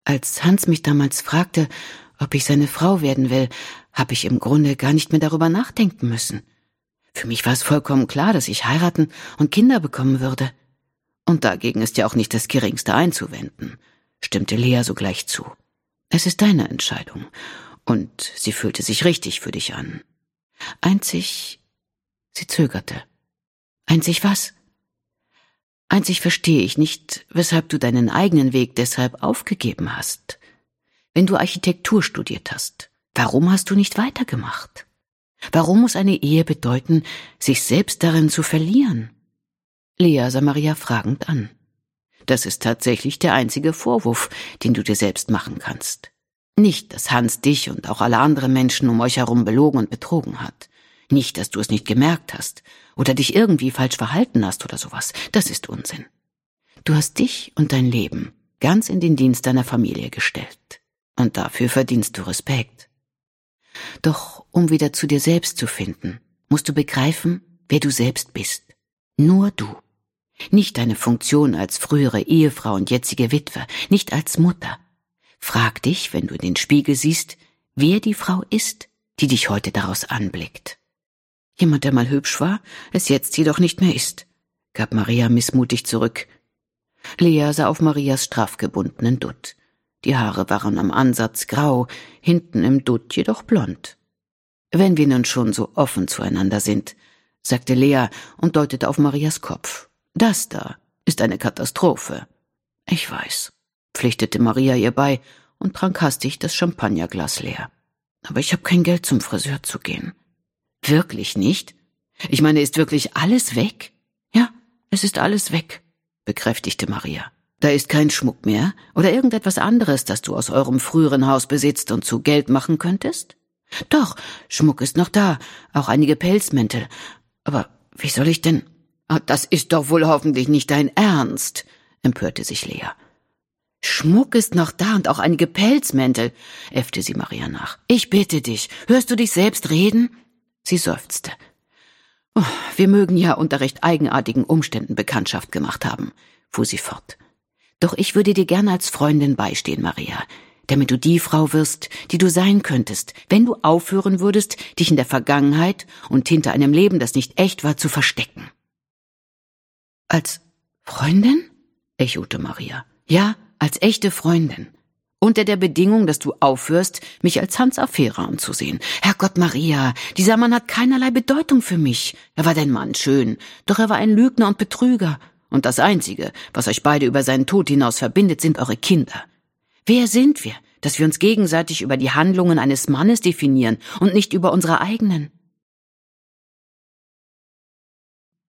Als Hans mich damals fragte, ob ich seine Frau werden will, habe ich im Grunde gar nicht mehr darüber nachdenken müssen. Für mich war es vollkommen klar, dass ich heiraten und Kinder bekommen würde. Und dagegen ist ja auch nicht das Geringste einzuwenden, stimmte Lea sogleich zu. Es ist deine Entscheidung, und sie fühlte sich richtig für dich an. Einzig, sie zögerte. Einzig was? Einzig verstehe ich nicht, weshalb du deinen eigenen Weg deshalb aufgegeben hast. Wenn du Architektur studiert hast, warum hast du nicht weitergemacht? Warum muss eine Ehe bedeuten, sich selbst darin zu verlieren? Lea sah Maria fragend an. Das ist tatsächlich der einzige Vorwurf, den du dir selbst machen kannst. Nicht, dass Hans dich und auch alle anderen Menschen um euch herum belogen und betrogen hat. Nicht, dass du es nicht gemerkt hast oder dich irgendwie falsch verhalten hast oder sowas. Das ist Unsinn. Du hast dich und dein Leben ganz in den Dienst deiner Familie gestellt. Und dafür verdienst du Respekt. Doch um wieder zu dir selbst zu finden, musst du begreifen, wer du selbst bist. Nur du. Nicht deine Funktion als frühere Ehefrau und jetzige Witwe, nicht als Mutter. Frag dich, wenn du in den Spiegel siehst, wer die Frau ist, die dich heute daraus anblickt. Jemand, der mal hübsch war, es jetzt jedoch nicht mehr ist, gab Maria missmutig zurück. Lea sah auf Marias straff gebundenen Dutt. Die Haare waren am Ansatz grau, hinten im Dutt jedoch blond. Wenn wir nun schon so offen zueinander sind, sagte Lea und deutete auf Marias Kopf. Das da ist eine Katastrophe. Ich weiß, pflichtete Maria ihr bei und trank hastig das Champagnerglas leer. Aber ich habe kein Geld, zum Friseur zu gehen. Wirklich nicht? Ich meine, ist wirklich alles weg? Ja, es ist alles weg, bekräftigte Maria. Da ist kein Schmuck mehr oder irgendetwas anderes, das du aus eurem früheren Haus besitzt und zu Geld machen könntest? Doch, Schmuck ist noch da, auch einige Pelzmäntel. Aber wie soll ich denn... Das ist doch wohl hoffentlich nicht dein Ernst, empörte sich Lea. Schmuck ist noch da und auch einige Pelzmäntel, äffte sie Maria nach. Ich bitte dich, hörst du dich selbst reden? Sie seufzte. Oh, wir mögen ja unter recht eigenartigen Umständen Bekanntschaft gemacht haben, fuhr sie fort. Doch ich würde dir gerne als Freundin beistehen, Maria, damit du die Frau wirst, die du sein könntest, wenn du aufhören würdest, dich in der Vergangenheit und hinter einem Leben, das nicht echt war, zu verstecken. Als Freundin? Echote Maria. Ja, als echte Freundin. Unter der Bedingung, dass du aufhörst, mich als Hans Affäre anzusehen. Herrgott, Maria, dieser Mann hat keinerlei Bedeutung für mich. Er war dein Mann, schön, doch er war ein Lügner und Betrüger. Und das Einzige, was euch beide über seinen Tod hinaus verbindet, sind eure Kinder. Wer sind wir, dass wir uns gegenseitig über die Handlungen eines Mannes definieren und nicht über unsere eigenen?